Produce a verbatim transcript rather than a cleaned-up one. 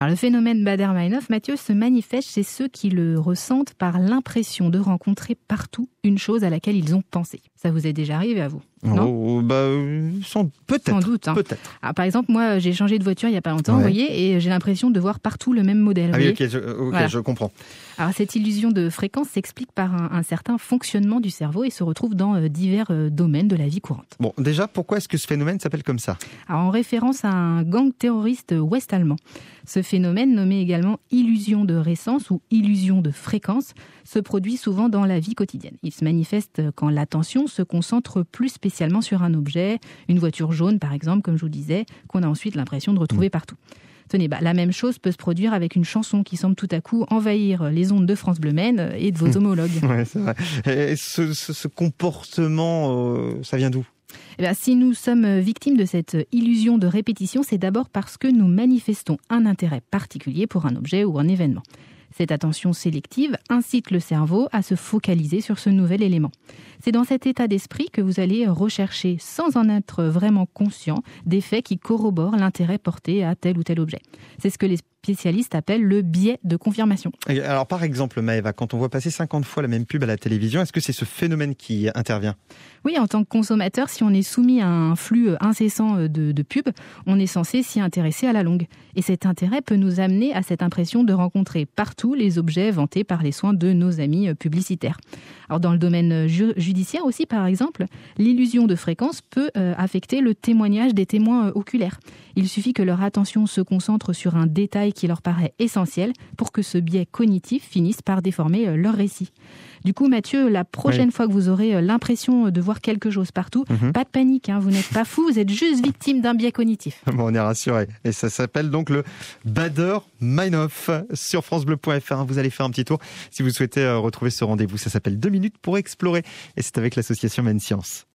Alors, le phénomène Baader-Meinhof, Mathieu, se manifeste chez ceux qui le ressentent par l'impression de rencontrer partout une chose à laquelle ils ont pensé. Ça vous est déjà arrivé à vous? Non oh, bah, sans, peut-être. Sans doute. Hein. Peut-être. Alors, par exemple, moi, j'ai changé de voiture il n'y a pas longtemps, Ouais. vous voyez, et j'ai l'impression de voir partout le même modèle. Ah vous oui, voyez. ok, je, okay Voilà. je comprends. Alors, cette illusion de fréquence s'explique par un, un certain fonctionnement du cerveau et se retrouve dans euh, divers euh, domaines de la vie courante. Bon, déjà, pourquoi est-ce que ce phénomène s'appelle comme ça? Alors, en référence à un gang terroriste ouest-allemand. Ce phénomène, nommé également illusion de récence ou illusion de fréquence, se produit souvent dans la vie quotidienne. Il se manifeste quand l'attention se concentre plus spécialement sur un objet, une voiture jaune par exemple, comme je vous disais, qu'on a ensuite l'impression de retrouver Mmh. partout. Tenez, bah, la même chose peut se produire avec une chanson qui semble tout à coup envahir les ondes de France Bleu Maine et de vos homologues. Ouais, c'est vrai. Et ce, ce, ce comportement, euh, ça vient d'où? Eh bien, si nous sommes victimes de cette illusion de répétition, c'est d'abord parce que nous manifestons un intérêt particulier pour un objet ou un événement. Cette attention sélective incite le cerveau à se focaliser sur ce nouvel élément. C'est dans cet état d'esprit que vous allez rechercher, sans en être vraiment conscient, des faits qui corroborent l'intérêt porté à tel ou tel objet. C'est ce que les spécialistes appellent le biais de confirmation. Et alors, par exemple, Maëva, quand on voit passer cinquante fois la même pub à la télévision, est-ce que c'est ce phénomène qui intervient? Oui, en tant que consommateur, si on est soumis à un flux incessant de, de pubs, on est censé s'y intéresser à la longue. Et cet intérêt peut nous amener à cette impression de rencontrer partout les objets vantés par les soins de nos amis publicitaires. Alors, dans le domaine ju- judiciaire aussi, par exemple, l'illusion de fréquence peut euh, affecter le témoignage des témoins euh, oculaires. Il suffit que leur attention se concentre sur un détail qui leur paraît essentiel pour que ce biais cognitif finisse par déformer euh, leur récit. Du coup, Mathieu, la prochaine Oui. fois que vous aurez euh, l'impression de voir quelque chose partout, Mhm. pas de panique, hein, vous n'êtes pas fou, vous êtes juste victime d'un biais cognitif. Bon, on est rassuré. Et ça s'appelle donc le Baader-Meinhof sur francebleu point f r. Vous allez faire un petit tour si vous souhaitez retrouver ce rendez-vous. Ça s'appelle deux minutes pour explorer. Et c'est avec l'association Maine Science.